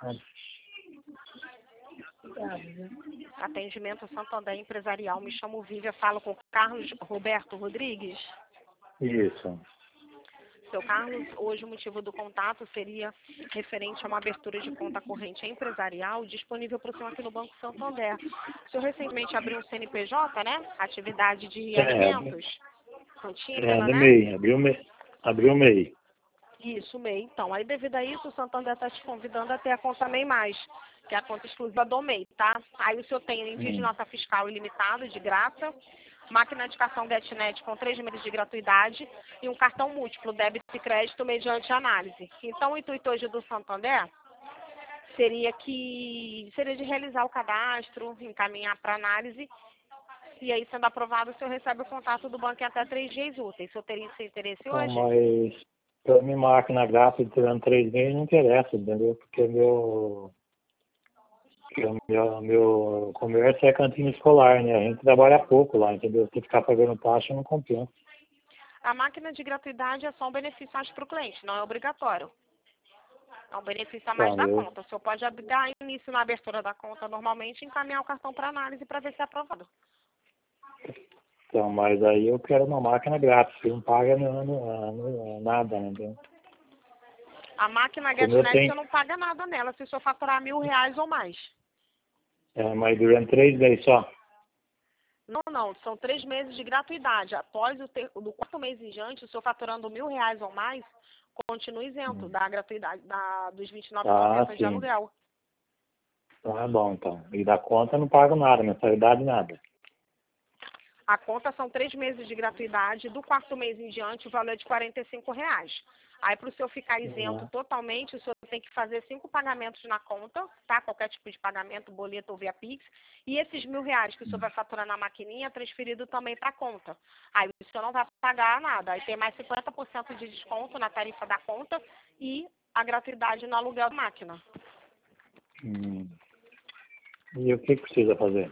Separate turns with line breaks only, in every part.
Atendimento Santander Empresarial. Me chamo Vívia, falo com Carlos Roberto Rodrigues.
Isso.
Seu Carlos, hoje o motivo do contato seria referente a uma abertura de conta corrente empresarial disponível para o senhor aqui no Banco Santander. O senhor recentemente abriu um CNPJ, né? Atividade de alimentos, cantina,
No
né?
MEI, abriu o MEI.
Isso, MEI. Então, aí devido a isso, o Santander está te convidando a ter a conta MEI+, que é a conta exclusiva do MEI, tá? Aí o senhor tem envio de nota fiscal ilimitado, de graça, máquina de cartão GetNet com 3 meses de gratuidade e um cartão múltiplo, débito e crédito, mediante análise. Então, o intuito hoje do Santander seria de realizar o cadastro, encaminhar para análise, e aí, sendo aprovado, o senhor recebe o contato do banco em até 3 dias úteis. O senhor teria esse interesse
Então,
hoje?
mas para mim, máquina grátis durante 3 meses não interessa, entendeu? Porque meu comércio é cantina escolar, né? A gente trabalha pouco lá, entendeu? Se ficar pagando taxa, não compensa.
A máquina de gratuidade é só um benefício para o cliente, não é obrigatório. É um benefício a mais da conta. O senhor pode dar início na abertura da conta normalmente e encaminhar o cartão para análise para ver se é aprovado.
Então, mas aí eu quero uma máquina grátis, que não paga nada, né? Entendeu?
A máquina GetNet você não paga nada nela se o senhor faturar R$1.000 ou mais.
Mas durante 3 meses só.
Não, são 3 meses de gratuidade. Após do 4º mês em diante, o senhor faturando R$1.000 ou mais, continua isento da gratuidade, dos R$29,90 de aluguel.
Então é bom, então. E da conta eu não pago nada, mensalidade nada.
A conta são 3 meses de gratuidade. Do 4º mês em diante, o valor é de R$45. Aí, para o senhor ficar isento totalmente, o senhor tem que fazer 5 pagamentos na conta, tá? Qualquer tipo de pagamento, boleto ou via Pix. E esses R$1.000 que o senhor vai faturar na maquininha é transferido também para a conta. Aí, o senhor não vai pagar nada. Aí, tem mais 50% de desconto na tarifa da conta e a gratuidade no aluguel da máquina.
E o que precisa fazer?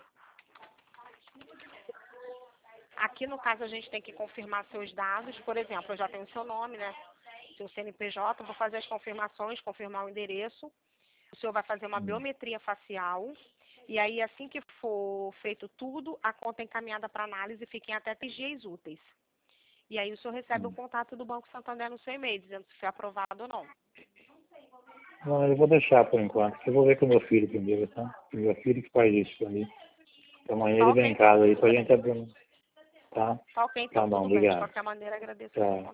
Aqui, no caso, a gente tem que confirmar seus dados. Por exemplo, eu já tenho o seu nome, né? Seu CNPJ, vou fazer as confirmações, confirmar o endereço. O senhor vai fazer uma biometria facial. E aí, assim que for feito tudo, a conta é encaminhada para análise, fica em até 3 dias úteis. E aí, o senhor recebe o contato do Banco Santander no seu e-mail, dizendo se foi aprovado ou não.
Não, eu vou deixar por enquanto. Eu vou ver com o meu filho primeiro, tá? Meu filho que faz isso pra mim. Então, amanhã ele vem em casa aí pra gente abrir. Tá?
Tá ok, então,
Tá bom,
tudo bem. De
obrigado.
qualquer maneira, agradeço.
Tá.